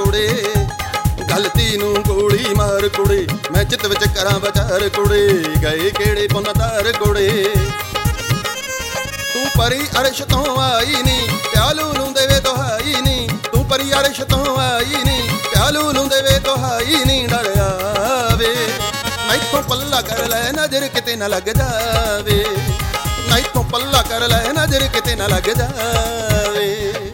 ਕੁੜੇ, ਗਲਤੀ ਨੂੰ ਗੋਲੀ ਮਾਰ ਕੁੜੇ, ਮੈਂ ਚਿੱਤ ਵਿੱਚ ਕਰਾਂ ਵਿਚਾਰ ਕੁੜੇ, ਗਏ ਕਿਹੜੇ ਪੁੰਨ ਤਾਰ ਕੁੜੇ। ਤੂੰ ਪਰੀ ਅਰਸ਼ ਤੋਂ ਆਈ ਨੀ, ਪਿਆਲੂ ਨੂੰ ਦੇਵੇ ਦੁਹਾਈ ਨੀ, ਤੂੰ ਪਰੀ ਅਰਸ਼ ਤੋਂ ਆਈ ਨੀ, ਪਿਆਲੂ ਨੂੰ ਦੇਵੇ ਦੁਹਾਈ ਨੀ। ਡਰਿਆ ਵੇ ਮੈਥੋਂ ਪੱਲਾ ਕਰ ਲੈ, ਨਜ਼ਰ ਕਿਤੇ ਨਾ ਲੱਗ ਜਾਵੇ, ਮੈਥੋਂ ਪੱਲਾ ਕਰ ਲੈ, ਨਜ਼ਰ ਕਿਤੇ ਨਾ ਲੱਗ ਜਾਵੇ।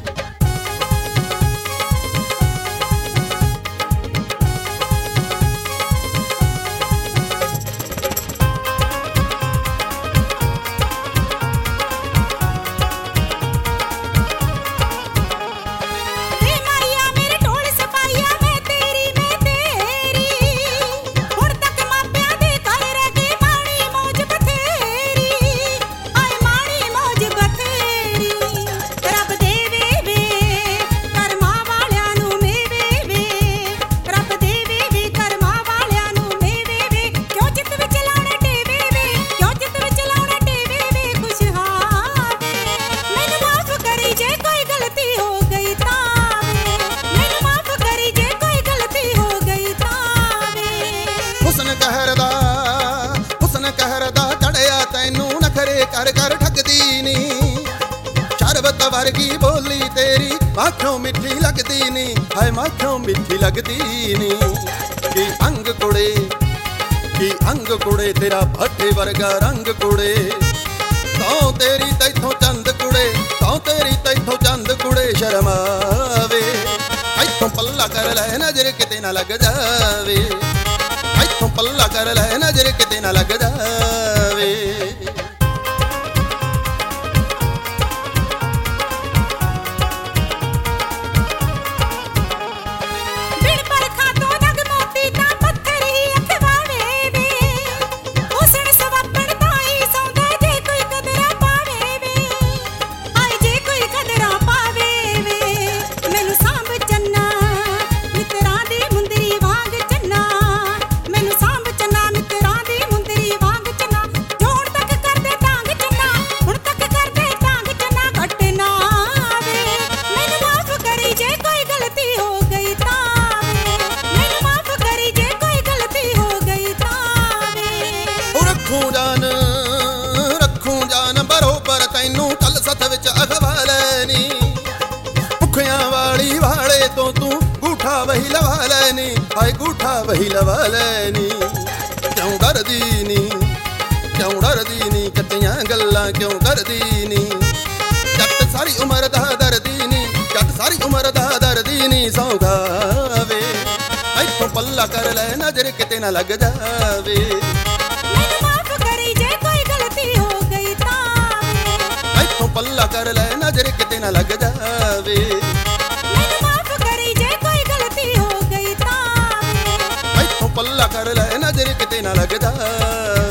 ਹੁਸਨ ਕਹਿਰਦਾ ਚੜਿਆ ਤੈਨੂੰ, ਨਖਰੇ ਕਰ ਕਰ ਠੱਗਦੀ ਨੀ, ਸ਼ਰਬਤ ਵਰਗੀ ਬੋਲੀ ਤੇਰੀ ਮਾਖੋਂ ਮਿੱਠੀ ਲੱਗਦੀ ਨੀ, ਹਾਏ ਮਾਖੋਂ ਮਿੱਠੀ ਲੱਗਦੀ ਨੀ। ਕੀ ਅੰਗ ਕੁੜੇ, ਕੀ ਅੰਗ ਕੁੜੇ, ਤੇਰਾ ਭਾਟੇ ਵਰਗਾ ਰੰਗ ਕੁੜੇ, ਤੌ ਤੇਰੀ ਤੈਥੋਂ ਚੰਦ ਕੁੜੇ, ਤੌ ਤੇਰੀ ਤੈਥੋਂ ਚੰਦ ਕੁੜੇ। ਸ਼ਰਮਾਵੇ ਇੱਥੋਂ ਪੱਲਾ ਕਰ ਲੈ, ਨਜ਼ਰ ਕਿਤੇ ਨਾ ਲੱਗ ਜਾਵੇ, ਇੱਥੋਂ ਪੱਲਾ ਕਰ ਲੈ, ਨਜ਼ਰ ਕਿਤੇ ਨਾ ਲੱਗ ਜਾਵੇ। ਰੱਖੂੰ ਜਾਨ ਬਰੋਬਰ ਤੈਨੂੰ, ਕੱਲ ਸੱਥ ਵਿੱਚ ਅਖਵਾ ਲੈਨੀ, ਭੁੱਖਿਆਂ ਵਾਲੀ ਵਾਲੇ ਤੋਂ ਤੂੰ ਗੂਠਾ ਵਹੀ ਲਵਾ ਲੈਨੀ, ਹਾਏ ਗੂਠਾ ਵਹੀ ਲਵਾ ਲੈਨੀ। ਕਿਉਂ ਡਰਦੀ ਨੀ, ਕਿਉਂ ਡਰਦੀ ਨੀ, ਕੱਟੀਆਂ ਗੱਲਾਂ ਕਿਉਂ ਕਰਦੀ ਨੀ, ਜੱਟ ਸਾਰੀ ਉਮਰ ਦਾ ਦਰਦੀ ਨੀ, ਜੱਟ ਸਾਰੀ ਉਮਰ ਦਾ ਦਰਦੀ ਨੀ। ਸੌਗਾਵੇ ਇੱਥੋਂ ਪੱਲਾ ਕਰ ਲੈ, ਨਜ਼ਰ ਕਿਤੇ ਨਾ ਲੱਗ ਜਾਵੇ, ਪੱਲਾ ਕਰ ਲੈ, ਨਜ਼ਰ ਕਿਤੇ ਨਾ ਲੱਗ ਜਾਵੇ। ਮੈਨੂੰ ਮਾਫ ਕਰੀ ਜੇ ਕੋਈ ਗਲਤੀ ਹੋ ਗਈ ਤਾਂ, ਇੱਥੋਂ ਪੱਲਾ ਕਰ ਲੈ, ਨਜ਼ਰ ਕਿਤੇ ਨਾ ਲੱਗ ਜਾਵੇ।